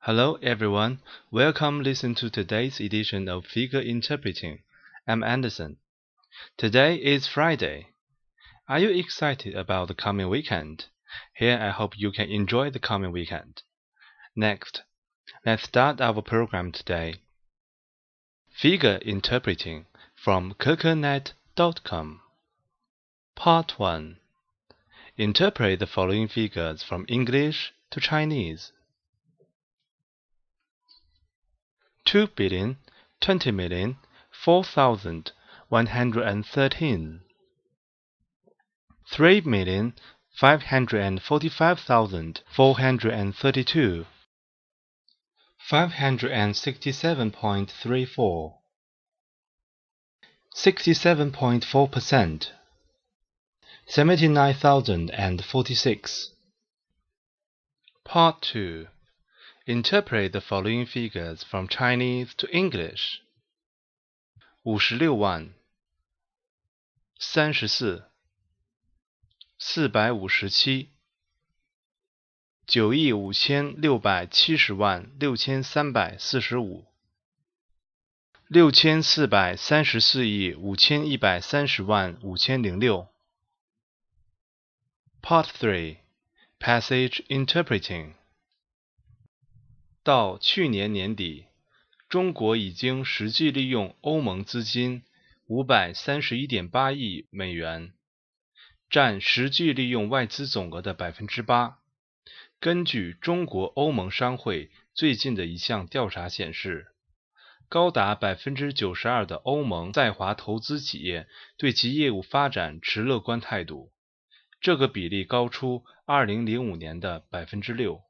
Hello everyone, welcome listen to today's edition of Figure Interpreting. I'm Anderson. Today is Friday. Are you excited about the coming weekend? Here I hope you can enjoy the coming weekend. Next, let's start our program today. Figure Interpreting from coconet.com. Part 1. Interpret the following figures from English to Chinese. 2,020,004,113 3,545,432 567.34 67.4% 79,046 Part 2. Interpret the following figures from Chinese to English. 56万 34 457 9,560,630,6345 6,434,530,506 Part 3. Passage Interpreting. 到去年年底，中国已经实际利用欧盟资金531.8亿美元，占实际利用外资总额的 8%。根据中国欧盟商会最近的一项调查显示，高达 92% 的欧盟在华投资企业对其业务发展持乐观态度，这个比例高出2005年的 6%。